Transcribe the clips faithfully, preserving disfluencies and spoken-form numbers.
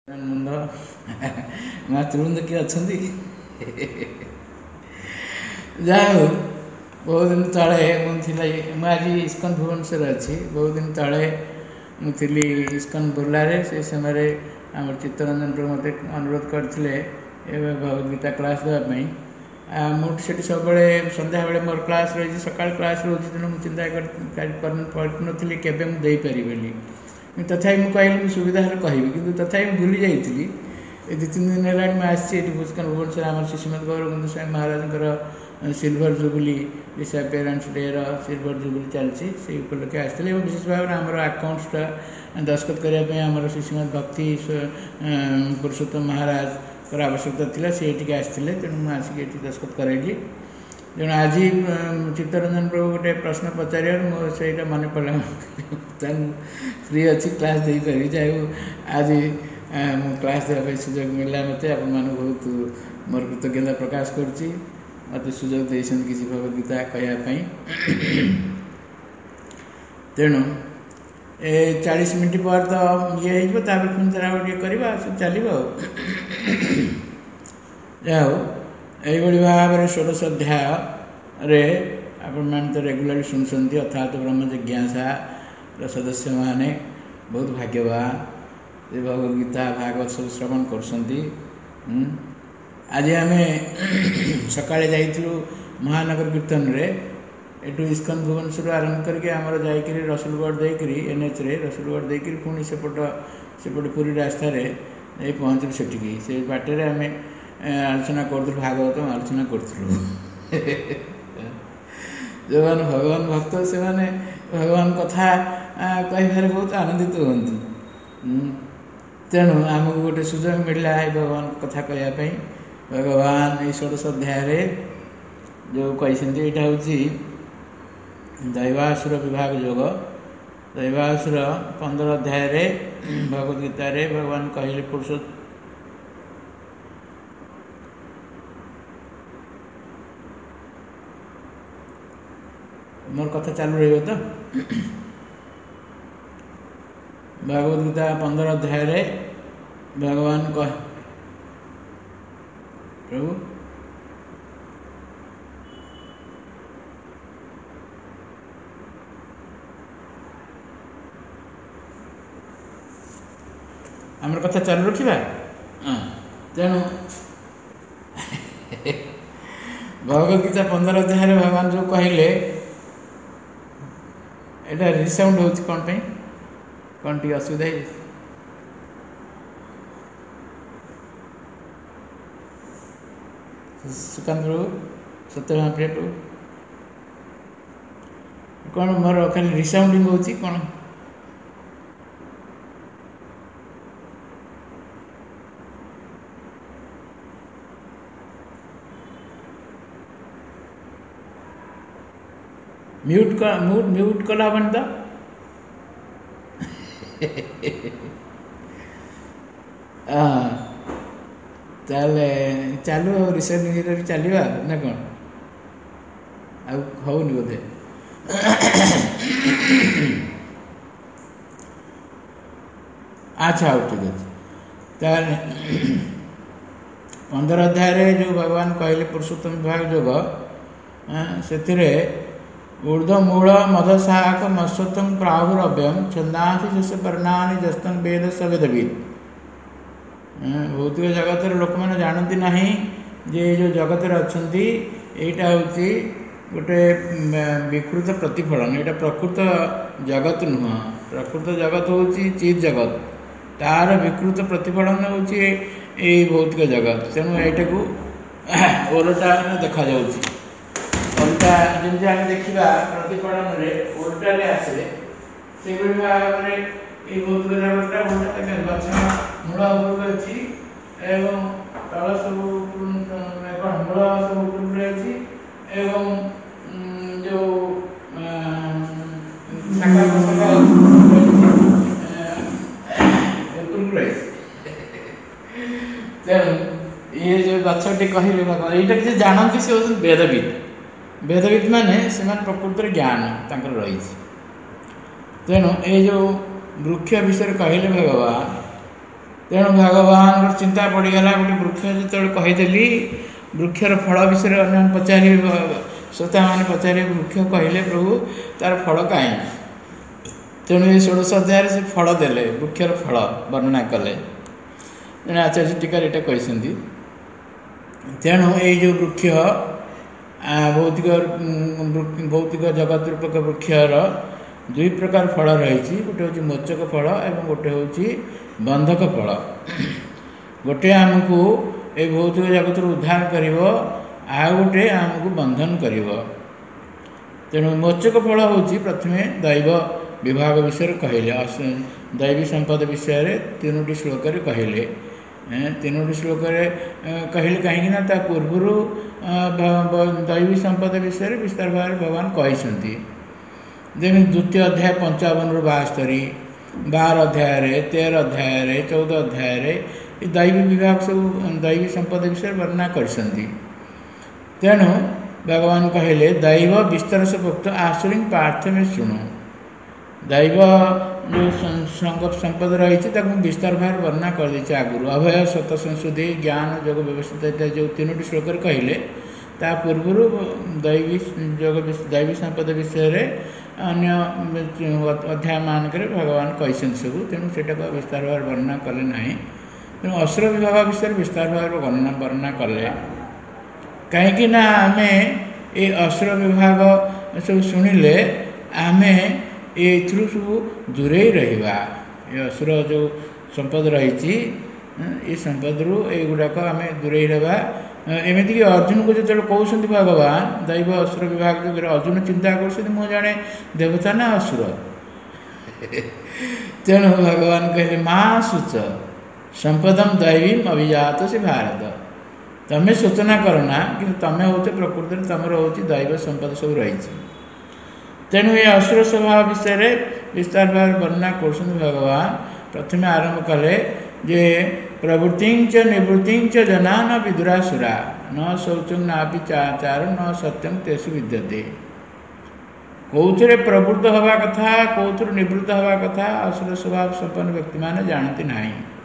ମୁଣ୍ଡ ମା ତୁରୁନ୍ଦ କିଏ ଅଛନ୍ତି? ଯାହା ହଉ ବହୁତ ଦିନ ତଳେ ମୁଁ ଥିଲି, ମୁଁ ଆଜି ଇସ୍କନ ଭୁବନେଶ୍ୱର ଅଛି। ବହୁତ ଦିନ ତଳେ ମୁଁ ଥିଲି ଇସ୍କନ ବୁର୍ଲାରେ। ସେ ସମୟରେ ଆମର ଚିତ୍ତରଞ୍ଜନ ପ୍ରଭୁ ମୋତେ ଅନୁରୋଧ କରିଥିଲେ ଏବେ ଭଗବତ ଗୀତା କ୍ଲାସ୍ ଦେବା ପାଇଁ। ଆଉ ମୁଁ ସେଠି ସବୁବେଳେ ସନ୍ଧ୍ୟାବେଳେ ମୋର କ୍ଲାସ୍ ରହିଛି, ସକାଳ କ୍ଲାସ୍ ରହୁଛି। ତେଣୁ ମୁଁ ଚିନ୍ତା କରିନଥିଲି କେବେ ମୁଁ ଦେଇପାରିବି ବୋଲି। ତଥାପି ମୁଁ କହିଲି ମୁଁ ସୁବିଧା ହେଲେ କହିବି, କିନ୍ତୁ ତଥାପି ମୁଁ ଭୁଲି ଯାଇଥିଲି। ଏ ଦୁଇ ତିନି ଦିନ ହେଲାଣି ମୁଁ ଆସିଛି ଏଠି ଇସ୍କନ ଭୁବନେଶ୍ୱର। ଆମର ଶ୍ରୀମଦ ଗୌରବନ୍ଦ ସ୍ୱାମୀ ମହାରାଜଙ୍କର silver jubilee disappearance day silver jubilee ଚାଲିଛି, ସେଇ ଉପଲକ୍ଷେ ଆସିଥିଲେ। ଏବଂ ବିଶେଷ ଭାବରେ ଆମର ଆକାଉଣ୍ଟସଟା ଦସ୍ତଖତ କରିବା ପାଇଁ ଆମର ଶ୍ରୀମଦ ଭକ୍ତି ପୁରୁଷୋତ୍ତମ ମହାରାଜଙ୍କର ଆବଶ୍ୟକତା ଥିଲା, ସେ ଏଠିକି ଆସିଥିଲେ। ତେଣୁ ମୁଁ ଆସିକି ଏଠି ଦସ୍ତଖତ କରାଇଲି। ତେଣୁ ଆଜି ଚିତ୍ତରଞ୍ଜନ ପ୍ରଭୁ ଗୋଟେ ପ୍ରଶ୍ନ ପଚାରିବାରୁ ମୋର ସେଇଟା ମନେ ପଡ଼ିଲା। ତାହେଲେ ମୁଁ ଫ୍ରି ଅଛି, କ୍ଲାସ୍ ଦେଇପାରିବି। ଯାହା ହଉ ଆଜି ମୁଁ କ୍ଲାସ୍ ଦେବା ପାଇଁ ସୁଯୋଗ ମିଳିଲା ମୋତେ। ଆପଣମାନଙ୍କୁ ବହୁତ ମୋର କୃତଜ୍ଞତା ପ୍ରକାଶ କରୁଛି, ମୋତେ ସୁଯୋଗ ଦେଇଛନ୍ତି କିଛି ଭଗବତ ଗୀତା କହିବା ପାଇଁ। ତେଣୁ ଏ ଚାଳିଶ ମିନିଟ୍ ପରେ ତ ଇଏ ହେଇଯିବ, ତାପରେ ପୁଣି ଥରେ ଆଉ ଟିକେ କରିବା, ସବୁ ଚାଲିବ ଆଉ। ଯାହା ହଉ ଏଇଭଳି ଭାବରେ ଷୋଡ଼ଶ ଅଧ୍ୟାୟରେ ଆପଣମାନେ ତ ରେଗୁଲାରଲି ଶୁଣୁଛନ୍ତି। ଅର୍ଥାତ୍ ବ୍ରହ୍ମ ଜିଜ୍ଞାସାର ସଦସ୍ୟମାନେ ବହୁତ ଭାଗ୍ୟବାନ, ଏ ଭଗବତ ଗୀତା ଭାଗବତ ସବୁ ଶ୍ରବଣ କରୁଛନ୍ତି। ଆଜି ଆମେ ସକାଳେ ଯାଇଥିଲୁ ମହାନଗର କୀର୍ତ୍ତନରେ। ଏଠୁ ଇସ୍କନ ଭୁବନେଶ୍ୱର ଆରମ୍ଭ କରିକି ଆମର ଯାଇକରି ରସୁଲଗଡ଼ ଦେଇକରି ଏନ୍ଏଚ୍ରେ ରସୁଲଗଡ଼ ଦେଇକରି ପୁଣି ସେପଟ ସେପଟେ ପୁରୀ ରାସ୍ତାରେ ଯାଇ ପହଞ୍ଚିଲୁ ସେଠିକି। ସେ ବାଟରେ ଆମେ ଆଲୋଚନା କରୁଥିଲୁ, ଭାଗବତ ଆଲୋଚନା କରୁଥିଲୁ। ଯେଉଁମାନେ ଭଗବାନ ଭକ୍ତ ସେମାନେ ଭଗବାନ କଥା କହିବାରେ ବହୁତ ଆନନ୍ଦିତ ହୁଅନ୍ତି। ତେଣୁ ଆମକୁ ଗୋଟେ ସୁଯୋଗ ମିଳିଲା ଏ ଭଗବାନ କଥା କହିବା ପାଇଁ। ଭଗବାନ ଏଇ ଷୋଡ଼ଶ ଅଧ୍ୟାୟରେ ଯେଉଁ କହିଛନ୍ତି, ଏଇଟା ହେଉଛି ଦୈବାସୁର ବିଭାଗ ଯୋଗ। ଦୈବାସୁର ପନ୍ଦର ଅଧ୍ୟାୟରେ ଭଗବତ ଗୀତାରେ ଭଗବାନ କହିଲେ ପୁରୁଷ ମୋର କଥା ଚାଲୁ ରହିବ ତ? ଭଗବତ ଗୀତା ପନ୍ଦର ଅଧ୍ୟାୟରେ ଭଗବାନ କହ ପ୍ରଭୁ ଆମର କଥା ଚାଲୁ ରଖିବା। ତେଣୁ ଭଗବତ ଗୀତା ପନ୍ଦର ଅଧ୍ୟାୟରେ ଭଗବାନ ଯେଉଁ କହିଲେ, ଏଇଟା ରିସାଉଣ୍ଡ ହେଉଛି କ'ଣ ପାଇଁ? କ'ଣ ଟିକେ ଅସୁବିଧା ହେଇଛି? ସୁକାନ୍ତ ପ୍ରଭୁ, ସତ୍ୟଭାମ ପ୍ରିୟ ପ୍ରଭୁ, କ'ଣ ମୋର ଖାଲି ରିସାଉଣ୍ଡିଂ ହେଉଛି କ'ଣ? ମ୍ୟୁଟ୍ ମ୍ୟୁଟ୍ ମ୍ୟୁଟ୍ କଲେ ହେବନି ତ? ତାହେଲେ ଚାଲୁ ଆଉ ରିସେଣ୍ଟ ଚାଲିବା ନା କ'ଣ? ଆଉ ହେଉନି ବୋଧେ? ଆଚ୍ଛା, ହଉ ଠିକ୍ ଅଛି। ତାହେଲେ ପନ୍ଦର ଅଧ୍ୟାୟରେ ଯେଉଁ ଭଗବାନ କହିଲେ ପୁରୁଷୋତ୍ତମ ବିଭାଗ ଯୋଗ, ସେଥିରେ ଊର୍ଦ୍ଧ୍ୱ ମୂଳ ମଦସାହାକ ମତ୍ସୋତ୍ତମ ପ୍ରାହୁରଭ୍ୟମ ଛନ୍ଦାଂସି ଯଶ ବର୍ଣ୍ଣାନି ଯସ୍ତନ ବେଦ ସବେଦବିତ୍। ଭୌତିକ ଜଗତର ଲୋକମାନେ ଜାଣନ୍ତି ନାହିଁ ଯେ ଏଇ ଯେଉଁ ଜଗତରେ ଅଛନ୍ତି ଏଇଟା ହେଉଛି ଗୋଟେ ବିକୃତ ପ୍ରତିଫଳନ। ଏଇଟା ପ୍ରକୃତ ଜଗତ ନୁହଁ। ପ୍ରକୃତ ଜଗତ ହେଉଛି ଚିତ୍ ଜଗତ, ତା'ର ବିକୃତ ପ୍ରତିଫଳନ ହେଉଛି ଏଇ ଭୌତିକ ଜଗତ। ତେଣୁ ଏଇଟାକୁ ଓଲଟା ଦେଖାଯାଉଛି। ଓଲଟା ଯେମିତି ଆମେ ଦେଖିବା ପ୍ରତିଫଳନରେ ଓଲଟାରେ ଆସେ, ସେଭଳି ଭାବରେ ଏଇ ଭୌତିକ ଜଗତଟା ଓଲଟା ଗଛ ମୂଳ ଉପରକୁ ଅଛି ଏବଂ ତଳ ସବୁ କ'ଣ ମୂଳ ସବୁ ଉପରକୁ ଅଛି ଏବଂ ଯେଉଁ ଶାଖା ପ୍ରଶାଖା ଉପରକୁ ରହିଛି। ତେଣୁ ଇଏ ଯେଉଁ ଗଛଟି କହିଲେ ଭଗବାନ, ଏଇଟା କିଛି ଜାଣନ୍ତି, ସେ ହେଉଛନ୍ତି ବେଦବିତ୍। ବେଦବିତ୍ ମାନେ ସେମାନେ ପ୍ରକୃତରେ ଜ୍ଞାନ ତାଙ୍କର ରହିଛି। ତେଣୁ ଏଇ ଯେଉଁ ବୃକ୍ଷ ବିଷୟରେ କହିଲେ ଭଗବାନ, तेणु भगवान चिंता पड़गला गोटे वृक्ष जो कहीदेली वृक्षर फल विषय अन्य पचार श्रोता मैंने पचारे वृक्ष कहले प्रभु तार फल कहीं तेणु ये षोड़श अध्याय से फल देले वृक्षर फल वर्णना कले जड़े आचार्य टीकार यहाँ कहते तेणु ये जो वृक्ष भौतिक भौतिक जगत रूपक वृक्षर दुई प्रकार फल रही गोटे हूँ मोचक फल और गोटे हूँ बंधक फल गोटे आमको ये भौतिक जगत उद्धार कर आ गोटे आमको बंधन कर तेणु मोचक फल हूँ प्रथमे दैव विभाग विषय कहले दैवी संपद विषय तीनोटी श्लोक कहले तीनोटी श्लोक कहले कहीं पूर्वर दैवी संपद विषय विस्तार भाव भगवान कहते जमी द्वितीय अध्याय पंचावन रु बास्तरी बार अध्याय तेरह अध्याय चौदह अध्याय दैवी विभाग सब दैवी संपद विषय वर्णना करछंती तेणु भगवान कहले दैव विस्तार से भक्त आश्रिंग पार्थ में शुणु दैव जो संपद रही विस्तार भाव वर्णना कर दी आगुरी अभय सत संशुद्धि ज्ञान योग व्यवस्थित जो तीनोटी श्लोक कहले ता पूर्वर दैवी योग दैवी संपद विषय अन्य अध्याय मानक भगवान कहते सब तेणु से विस्तार भाव वर्णना कले ना तेणु असुर विभाग विषय विस्तार भाव वर्णना वर्णना कले कहीं आम ये असुर विभाग सब शुणिले आम ये सब दूरे रहा ये असुर जो संपद रही ये संपद रु युड़ाक आम दूरे रहा एमती कि अर्जुन को जो कहते भगवान दैव असुर विभाग जो अर्जुन चिंता कर जाने देवता ना असुर तेणु भगवान कहले माँ शुच संपदम दैवीम अभिजात से भारत तमें सूचना करना कि तमें हो प्रकृति तुम हूँ दैव संपद सब रही तेणु ये असुर स्वभाव विषय विस्तार भाव वर्णना कर भगवान प्रथमे आरंभ कले जे प्रवृत्ति च निवृत्ति च जना न विदुरासुरा न शौचम नापि चाचार न सत्यम तेसु विद्यते कौथे प्रवृत्त हवा कथा कौथर निवृत्त हवा कथा असुर स्वभाव संपन्न व्यक्ति मैंने जानती ना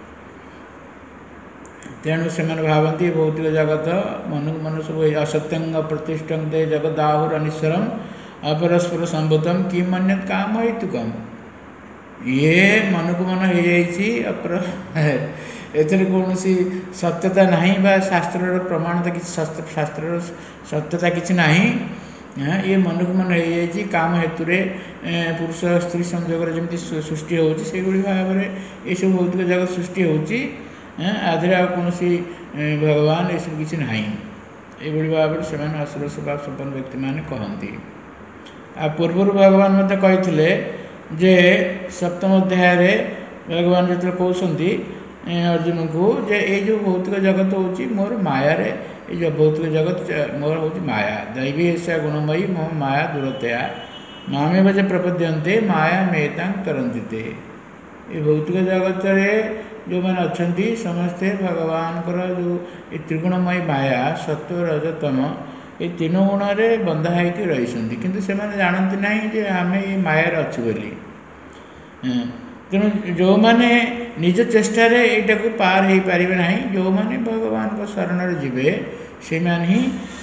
तेणु से भावती भौतिक जगत मनु मन सब असत्यंग प्रतिष्ठं दे जगदाहुर अनिश्वरम अपरस्पर संभूतम कि मन्यत काम हेतुकम ये मन को मन हो जापर एथर कौन सी सत्यता नहीं बा शास्त्र प्रमाणता कि शास्त्र सत्यता किसी ना ये मन को मन हो काम हेतु पुरुष स्त्री संजोग जमी सृष्टि होगी भाव में ये सब भौतिक जगत सृष्टि होती आधे कौन भगवान ये सब किसी ना ये भाव से असुर स्वभाव संपन्न व्यक्ति मैंने कहती आ पूर्वर भगवान मत कहते जे सप्तम अध्याय भगवान जो कहते अर्जुन को जे ये जो भौतिक जगत हूँ मोर माया रे ये जो भौतिक जगत मोर हूँ माया दैवी ऐसा गुणमयी मो माया दूरतया मामे बजे प्रपद्यन्ते माया मेतांग तरंती ये भौतिक जगत रे जो मैंने अच्छा समस्ते भगवान जो त्रिगुणमयी माया सत्व रजतम ये तीन गुण में बंधा होकर रही किंतु से जानती ना जे आम ये मायार अच्छु बोली तेणु जो मैंने निज चेष्टा यहाँ को पार हो पारे ना जो मैंने भगवान को शरण जीवे से ही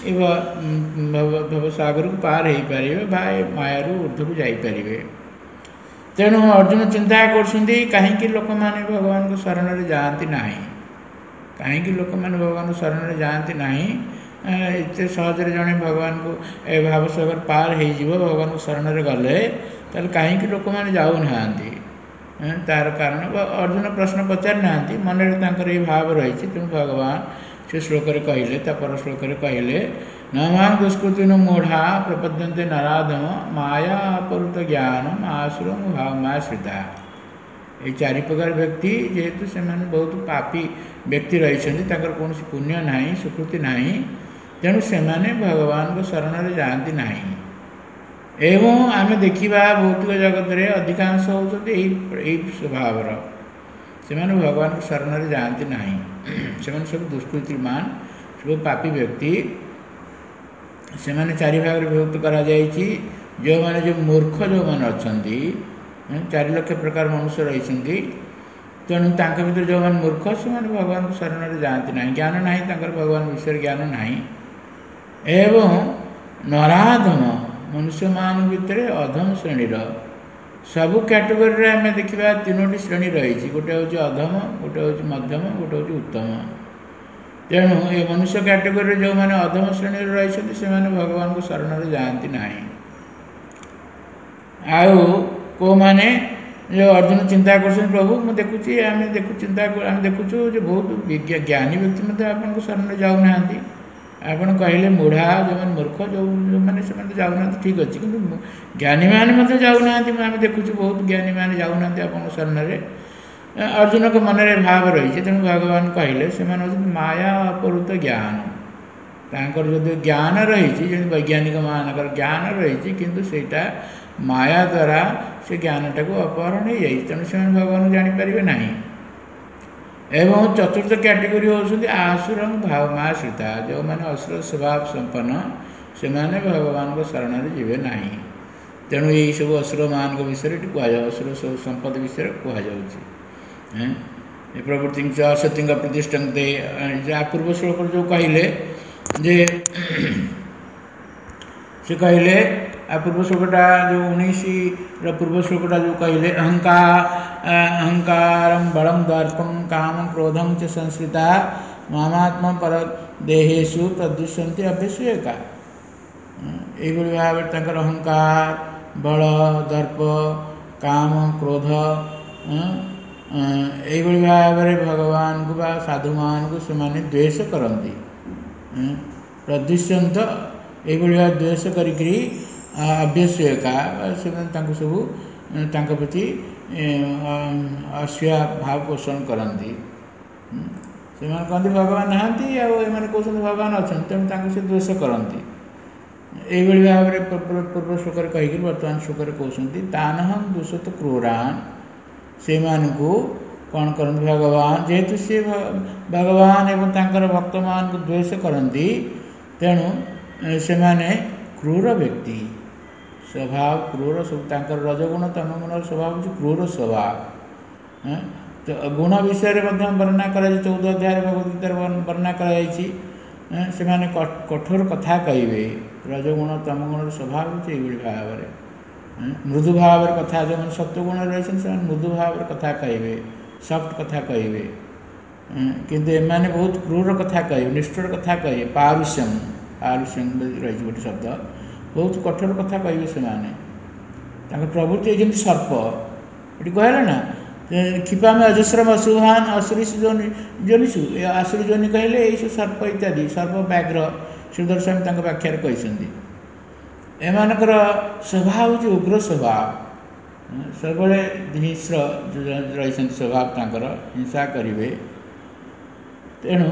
भवसागर को पार हो पारे बा मायार ऊर्ध्व को जापरे तेणु अर्जुन चिंता कर कहीं लोक मैंने भगवान को शरण जाती ना कहीं लोक मैंने भगवान को शरण जाती ना एत सहजरे जड़े भगवान को भावसागर पार हो भगवान को शरण गले ताल कहीं लोक मैंने जाऊना तार कारण अर्जुन प्रश्न पचार ना मन ये भाव रही तेणु भगवान से श्लोक कहले पर श्लोक कहले न मां दुष्कृति मूढ़ा प्रपद्यन्ते नराधम माया अपरुत ज्ञान आसुर भाव माश्रिता ये चारि प्रकार व्यक्ति जेहेतु से बहुत पापी व्यक्ति रही कौन पुण्य ना सुकृति ना तेणु से भगवान को शरण जाती ना एवं आम देखा भौतिक जगत में अधिकांश होती स्वभाव से भगवान को शरण जाती ना से सब दुष्कृतिमान सब पापी व्यक्ति से चारि भाग विभक्त करा जो मैंने जो मूर्ख जो मैंने अच्छा चार लक्ष प्रकार मनुष्य रही तेणु तांक भितर जो मैंने मूर्ख से भगवान को शरण में जाती ना, ज्ञान ना भगवान विषय ज्ञान ना। एवं नराधम मनुष्य मान भितर अधम श्रेणीर सबु कैटेगोरी आम देखा तीनो श्रेणी रही, गोटे हूँ अधम, गोटे हूँ मध्यम, गोटे हूँ उत्तम। तेणु ये मनुष्य कैटेगोरी जो मैंने अधम श्रेणी रही से भगवान को शरण में जाती ना। आउ को माने जो अर्जुन चिंता कर प्रभु मुझे देखुची आम देखु चिंता आम देखुचु जो बहुत ज्ञानी व्यक्ति मतलब आपन को शरण में जाऊना। आपड़ कहले मूढ़ा जो मैंने मूर्ख जो जो मैंने से जाऊना ठीक अच्छे कि ज्ञानी मैंने मतलब जाऊना आम देखुचु बहुत ज्ञानी मैंने जाऊना आप शरण में। अर्जुन के मन में भाव रही तेणु भगवान कहले से माया अपहृत ज्ञान तांकर जो ज्ञान रही वैज्ञानिक मानकर ज्ञान रही किंतु सेटा माया द्वारा से ज्ञानटा को अपहरण हो जाए तेणु से भगवान जानीपर ना। एवं चतुर्थ कैटेगोरी होती आसुर भावमाश्रिता जो मैंने असुर स्वभाव संपन्न से माने भगवान को शरण में जीवे ना। तेणु यही सब असुर मान विषय कह असुर सब संपद विषय कहुच्छे प्रवृत्ति असत्य प्रतिष्ठन्ते पूर्व श्लोक जो कहले जे से कहले पूर्व श्लोकटा जो उन्नीस पूर्व श्लोकटा जो कहले अहंकार अहंकार बलम दर्पम काम क्रोधम च संस्कृता मामात्म पर देहेशु प्रदुष्यन्ति अभ्यसूयका। ये भाव में अहंकार बल दर्प काम क्रोध ये भाव में भगवान को बा साधु मान को से द्वेष करती प्रदुष्यंत ये द्वेष करी अभ्यसूयका से सब प्रति असूया भाव पोषण करती से कहते भगवान नहांती आने कहते भगवान अच्छा तेणु से द्वेष करती यही भाव में पूर्व श्लोक कहीकि बर्तमान श्लोक कहते तानहम दुष्ट क्रूरान से कौन करते भगवान जेहेतु सी भगवान एवं तांकर भक्त मान को द्वेष करती तेणु से क्रूर व्यक्ति स्वभाव क्रूर सब तांकर रजगुण तमगुण स्वभाव हूँ क्रूर स्वभाव। तो गुण विषय में वर्णना कर चौदह अध्याय भगवद्गीतार वर्णना कर कठोर कथा कहे रजगुण तमगुण स्वभाव हूँ ये भाव में मृदु भाव कथा जो मैंने सत्वगुण रही मृदु भाव कथा कहे सफ्ट कथा कहे किंतु एमाने बहुत क्रूर कथा कहे निष्ठुर कथा कहे पारुष्यम पारुष्यम रही गोटे शब्द बहुत कठोर कथा कहे से प्रवृत्ति जमी सर्प ये कहला ना क्षिपा में अजस्रम अशुभान असुरी जोनि जोनिषु आसुरी जोनि कहले ये सर्प इत्यादि सर्प व्याघ्र सुदर्शन व्याख्या कहते एमानकर स्वभाव हूँ उग्र स्वभाव सब हिंस्र रही स्वभाव तांकर हिंसा करेंगे। तेणु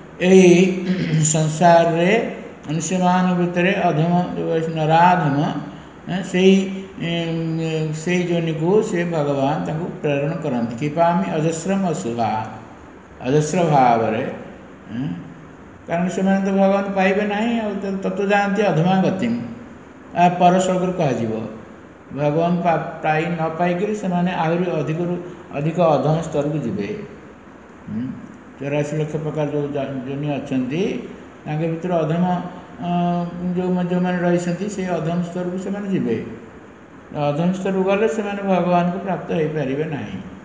यही संसार रे मनुष्य मान भितर अधम जो नराधम से से जोनि को से भगवान तांको प्रेरण करती क्षिपामी अजस्रम अशुभा अजस्र भाव कारण से तो भगवान पाइबे ना तत्व जानती अधमा गति पर श्लोक कह भगवान पाई न पाइक से आहरी अधिक अधिक अधम स्तर को जीवे चौरासी लक्ष प्रकार जो जोनि अच्छा भर अधम जो जो मैंने रही से अधम स्तर को से जीवे अधम स्तर को गले से भगवान को प्राप्त हो पारे ना।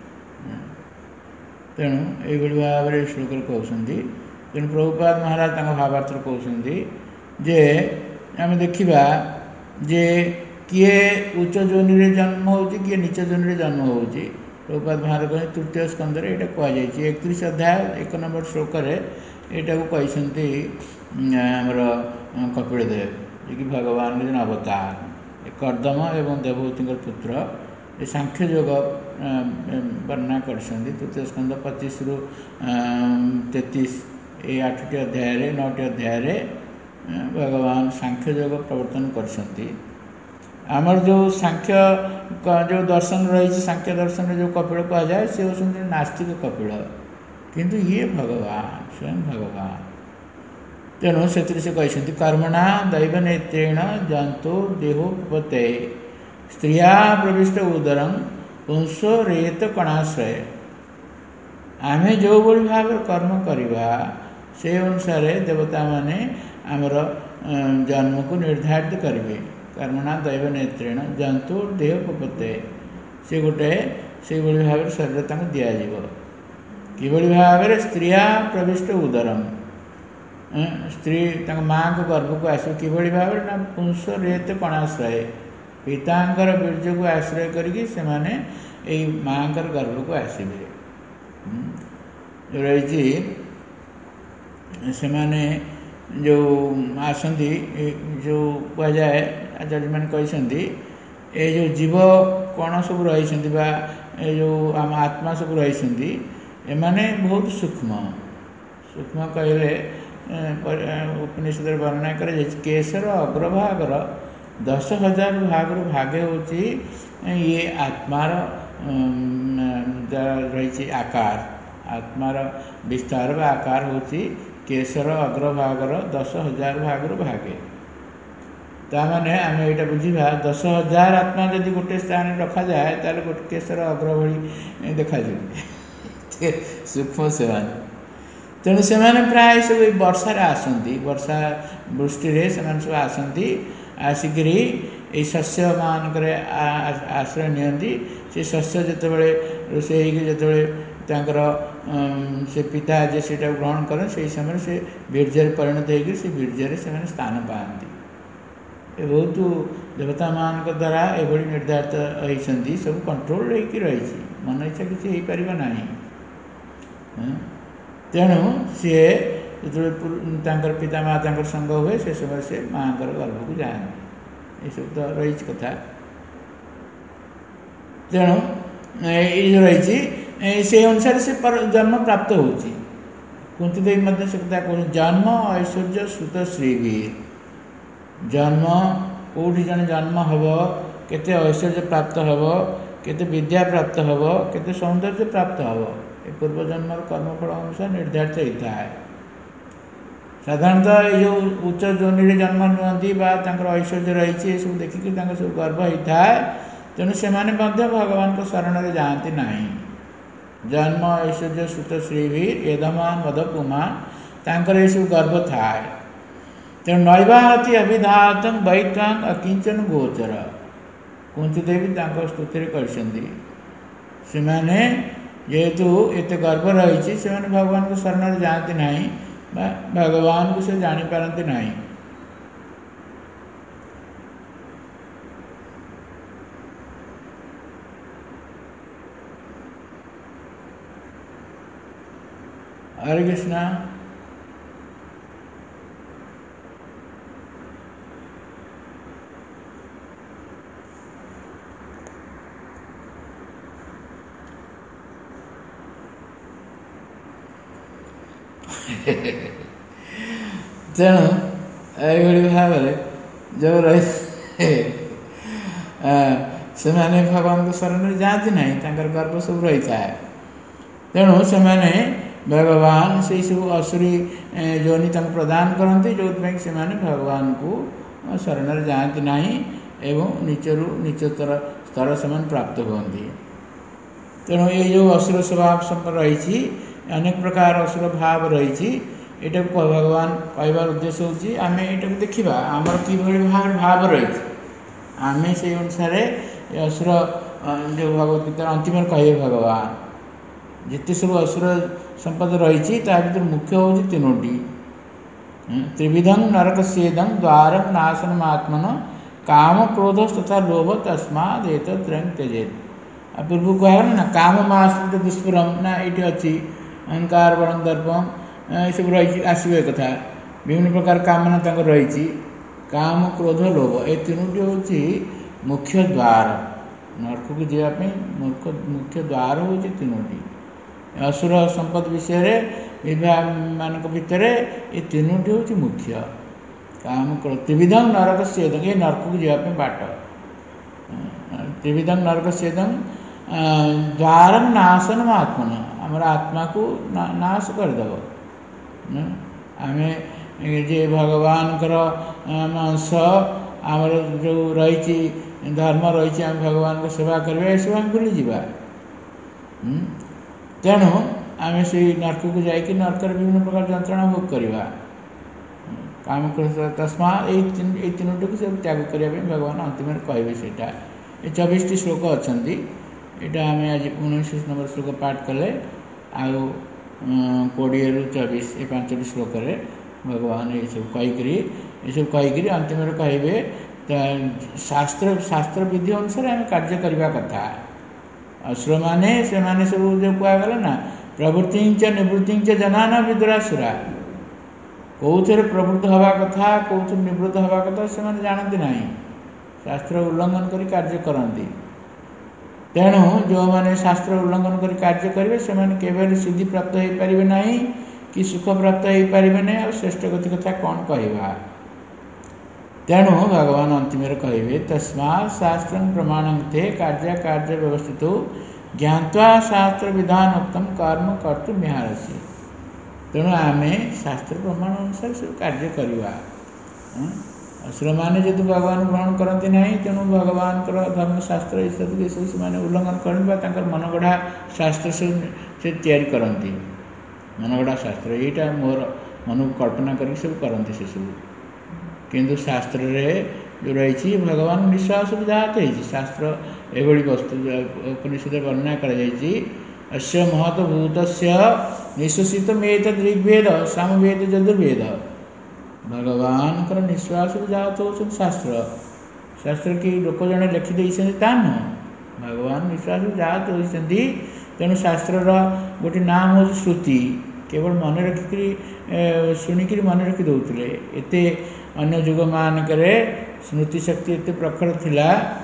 तेणु ये भाव में श्लोक कहते तेणु प्रभुपाद महाराज भावार्थ कहते जे आम देखा जे किए उच्च जोनि रे जन्म हो किए नीच जोनि रे जन्म हो प्रभुपाद महाराज कह तृतीय स्कंदर ये कहुई एकतीस अध्याय एक नंबर श्लोक यहाँ को कहते आमर कपिल देव जी भगवान जन अवतार कर्दम एवं देवहूति पुत्र ये सांख्य योग वर्णना कर तृतीय स्कंद पच्चीस रु तैतीस ये आठटी अध्याय नौटी अध्याय भगवान सांख्य योग प्रवर्तन कर आमर जो सांख्य जो दर्शन रही सांख्य दर्शन जो कपिल कह जाए सी होती नास्तिक कपिल किंतु ये भगवान स्वयं भगवान तेणु से कहते कर्मणा दैव नेत्रेण जंतु देहोपते स्त्रिया प्रविष्ट उदरं पुंसो रेत कणाश्रय आमे जो भली भाव कर्म करवा से अनुसार देवता माने आमर जन्म को निर्धारित करेंगे। कर्मणा दैव नेत्रेण जंतु देह उपपत्ते से गोटे से भली भाव शरीर तक दिज्व किभली भाव स्त्रिया प्रविष्ट उदरम स्त्री माँ को गर्भ को आस किभली भाव ना पुंस रेत कणाश्रय पितांकर बीर्ज को आश्रय करके से माने माँ गर्भ को आसबे रही से माने जो आसंती जो कह जाए आचार्य मैंने कहते ये जो जीव कण सब रही जो आम आत्मा सब रही एमाने बहुत सूक्ष्म सूक्ष्म कहले उपनिषद वर्णना कर केशर अग्रभागर दस हजार भाग भागे होची ये आत्मार रही आकार आत्मार विस्तार व आकार होची केशर अग्रभागर दस हजार भाग भागे ताने आम यहाँ बुझा दस हजार आत्मा जदि गोटे स्थान रखा जाए ताले गोटे केशर अग्र भली देखा सूक्ष्म से तेणु से प्राय सब वर्षार आसती वर्षा वृष्टि सब आसती आसिक शस्य मानक आश्रय नियंती से शस्य जितेबाला रोषे जितेबाला से पिता जे से ग्रहण करें से समय से बीर्जर परिणत होकर से बीर्जर से स्थान पाती बहुत देवता मान द्वारा एभली निर्धारित होती सब कंट्रोल रही मन इच्छा किसी हो पार ना तेणु सी जो पिता माता संग हुए से समय से माँ गर्भ को जाए ये सब तो रही कथा तेणु ये जो रही से अनुसार से जन्म प्राप्त हो कुंती देवी से कथा कह जन्म ऐश्वर्य सुत श्रीवीर जन्म कौटी जन जन्म हम केते ऐश्वर्य प्राप्त हम केते विद्या प्राप्त हम केते सौंदर्य प्राप्त हम ये पूर्वजन्म कर्मफल अनुसार निर्धारित होता है। साधारणतः ये जो उच्च जोनि जन्म नुहति ऐश्वर्य रही सब देखिक सब गर्व होता है तेणु से भगवान को शरण में जाती ना जन्म ऐश्वर्य सुत श्रीवीर यदमान वध पुमान तांकर ये सब गर्व थाए तेणु नैवाहति अभिधातम वैतांग अकिंचन गोचर कुंती देवी स्तुति कहते जेहेतु एत गर्व रही से भगवान को शरण में जाती ना भगवान को से जापारती ना हरे कृष्णा तेणु ये भाव जो रही से भगवान को शरण में जाती ना गर्व सब रही है तेणु से भगवान से सब असुरी जोनि प्रदान करते जो से भगवान को शरण में जाती ना एवं नीचरू नीचतर स्तर से प्राप्त होती तेणु ये जो असुर स्वभाव सब रही अनेक प्रकार असुर भाव रही यहाँ को भगवान कहबार उद्देश्य होची आमे यहाँ को देखा आमर कि भाव भाव रही आम से अनुसार असुर जो भगवत गीता अंतिम कहे भगवान जिते सब असुर संपद रही भर मुख्य हूँ तीनोटी त्रिविधं नरक सेदं द्वारम नाशनम आत्मन काम क्रोध तथा लोभ तस्माद एतत्रयं त्यजेत् पूर्व कह ना काम माश्रित दुष्पुरम ना ये अच्छी अहंकार बड़म दर्पम ये सब रही आसवे कथा विभिन्न प्रकार कामना तक रही काम क्रोध लोभ ये तीनोटी हूँ मुख्य द्वार नरक को जावाई मुख्य मुख्य द्वार हूँ तीनोटी असुर संपद विषय विवाह मान भितर ये तीनोटी हूँ मुख्य काम क्रोध त्रिविधं नरक सेदं ये नरक को जावाई बाट त्रिविधं नरक सेदं द्वारम नाशनम आत्मन आमर आत्मा को ना, नाश करदेव आम जे भगवान अंश आमर जो रही धर्म रही आम भगवान को सेवा करवा सब आम भूली जा तेणु आम से नरक को जाकि नरक विभिन्न प्रकार जंत्रणा भोग करवा काम तस्मा ये तीनोटी को सब त्याग करने भगवान अंतिम कहे से ये चौबीस टी श्लोक अच्छा यहाँ आम आज उन्नीस नंबर श्लोक पाठ कले आउ कोड़े रु चौबीस ये पांचटी श्लोक भगवान ये सब कहीकि ये सब कहीकि अंतिम कहे शास्त्र शास्त्र विधि अनुसार आम कार्य करने कथा असुर मैंने से माने सब जो कहगला ना प्रवृत्ति च निवृत्ति च जनाना विदुरासुरा कौन प्रवृत्त हवा कथा कौन निवृत्त हवा कथा से मैंने जानती ना शास्त्र उल्लंघन कर कार्य करती तेणु जो मैंने शास्त्र उल्लंघन कर कार्य करेंगे से सिद्धि प्राप्त हो पारे ना कि सुख प्राप्त हो पारे ना और श्रेष्ठ गति कथा कौन कहवा तेणु भगवान अंतिम कहे तस्मा शास्त्र प्रमाणंते कार्य कार्य व्यवस्थित ज्ञावा शास्त्र विधान उत्तम कर्म कर्तुमिहारसी तेणु आम शास्त्र प्रमाण अनुसार सब कार्य करवा असुर मैंने जदि भगवान ग्रहण करती ना तेणु भगवान धर्मशास्त्र ये सब ये सब से उल्लंघन कर मनगढ़ा शास्त्र सब से तैयारी करती मनगढ़ा शास्त्र यहीटा मोर मन को कल्पना कर सब करती से सब किंतु शास्त्र रे जो रही भगवान विश्वास जहाँ शास्त्र एभली वस्तु उपनिषद वर्णना कर महत्भूत निश्वसित मेत ऋग्वेद सामवेद यजुर्वेद भगवान निश्वास जहाँ हो शास्त्र शास्त्र की लोक जड़े लिखिदे नुह भगवान निश्वास जहाँ होती तेणु शास्त्र गोटे नाम हूँ श्रुति केवल मन रखिक शुणिक मन रखी दौले एत अन्य जुग मानक स्मृति शक्ति एत प्रखर थिला